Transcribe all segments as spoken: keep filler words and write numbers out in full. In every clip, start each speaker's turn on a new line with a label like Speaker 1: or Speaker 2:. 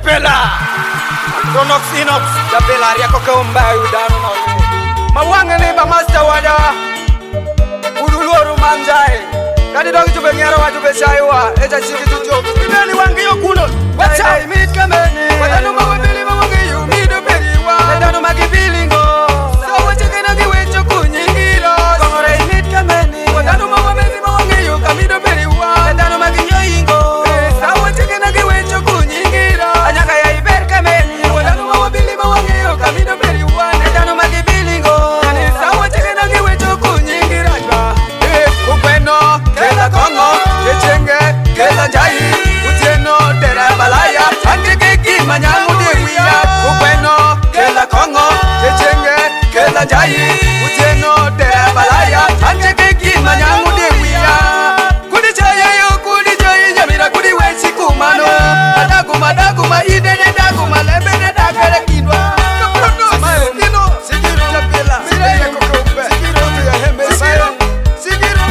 Speaker 1: Chepela Pronox Inox Chepela Riako Kaumba Udano Mawanga ni ba master wada Uduluoru manjai Kadi dogi jube ngero wa jube shaiwa Eja chiki tujo Ibeli wangi yo kuno Wacha Imit kameni Wadanu mawe bili mawangi yu Mido periwa Wadanu magi bilingo Sawa chiki nagi wecho kunyingiro Kongore imit kameni Wadanu mawe bili mawangi yu Kamido periwa Wadanu magi nyoingo Sawa chiki nagi wecho kunyingiro Anyaka ya iber kameni Wadanu mawe bili mawangi yu Kamido periwa Wadanu magi bilingo Sawa chiki nagi wecho kunyingiro Kupeno, kela kongo, kechenge, kela jai Utieno, tera balaya, anke keki manyamu diwia Kupeno, kela kongo, kechenge, kela jai Utieno, tera balaya, anke keki manyamu diwia Kudi chaya yo, kudi chaya nyamira, kudi wechi kumano Madagu, madagu, maide, nedagu, malembe, nedagare kinwa Samayo, kino, sigiru Chepela, sire kukumbe, sigiru ya hembe, sire Sigiru,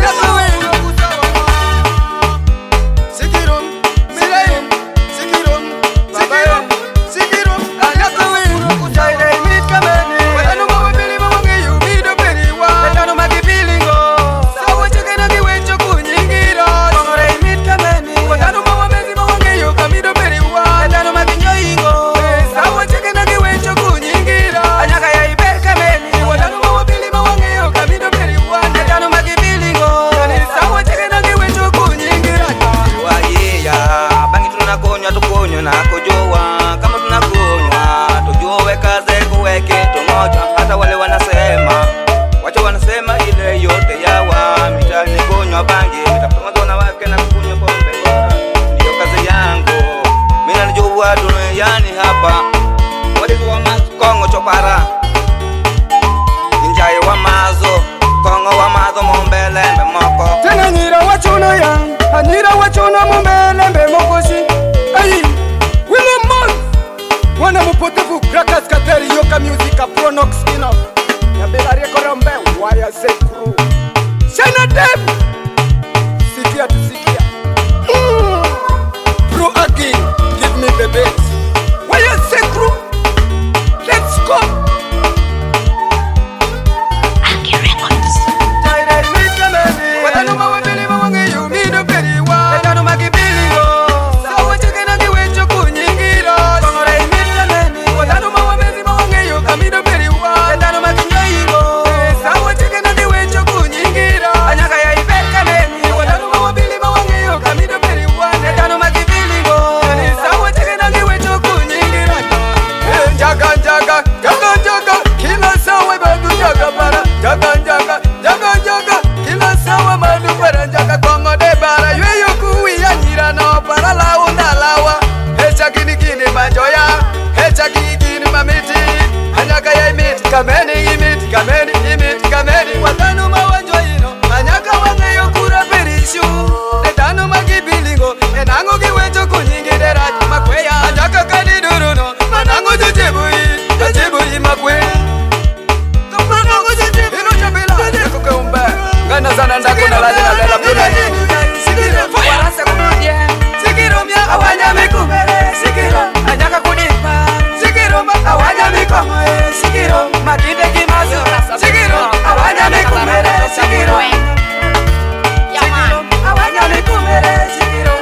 Speaker 1: hata wale wanasema wacha wanasema ile yote yawa mitani kunywa bangi mitapamoza na wake na kunywa pombe ndio kazi yangu mimi najua duniani hapa wale wa mazo kongo chopara njai wa mazo kongo wa mazo mombele moko
Speaker 2: tena nyira wachona ya anyira wachona mombele mbemokoshi ai wile mon wana mpotevu Crackers Kateri Yoka Music Pronox Inox Chepela Riako Rombe Waya Sekru Shana Deb Sikia tu sikia mm. Pro again give me the beat Waya Sekru let's go
Speaker 3: Aki Records
Speaker 1: Jaira imit kameni Wadanu mawe bili mawangi yu Mido periwa Wadanu magi bilingo Sawa chike nagi wecho kunyingiro Kongore imit kameni Wadanu mawe bili mawangi yu Kamido periwa Wadanu magi nyoingo Sawa chike nagi wecho kunyingiro Anyaka ya iber kameni Wadanu mawe bili mawangi yu Kamido periwa Wadanu magi bilingo Sawa chike nagi wecho kunyingiro Jaga jaga jaga jaga Kila sawa badu jaga para Jaga jaga jaga jaga Kila sawa madu para jaga kongo de bara Yueyo kuwi ya nyira no para lau ndalawa Hecha gini gini majoya Hecha gini gini mamiti Anyaka ya imiti kameni imiti kameni imiti kameni Watanu mawanjo ino Anyaka wangeyo kura perishu Netanu magibilingo Enango kiwecho kunyingide raji makweya Anyaka kaniduruno Manango jujibui Jujibui makwe Manango jujibui Ino Chepela Riako Kaumba Gana sana ndako na lali na lela puna nini Sikiro Warasa kumudye Sikiro mya awanya mikumere Sikiro Anyaka kunipa Sikiro awanya mikumere Sikiro Makinde kimazo Sikiro awanya mikumere Sikiro Sikiro awanya mikumere Sikiro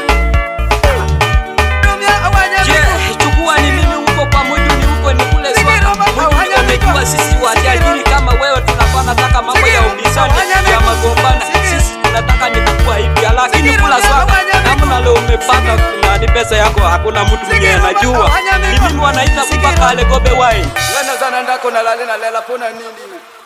Speaker 4: Je, chukua ni mimi huko pamoja ni huko ni kule sote. Umejua sisi wajajiri kama wewe tunafanya nataka mambo ya ubisani ya magombana. Sisi tunataka ni kukua hivi lakini kula sote. Kama leo umepata na ni pesa yako hakuna mtu mwenye anajua. Ni mimi wanaita kupaka ale gobe wine.
Speaker 1: Gana sana ndako na lale na lela pona nini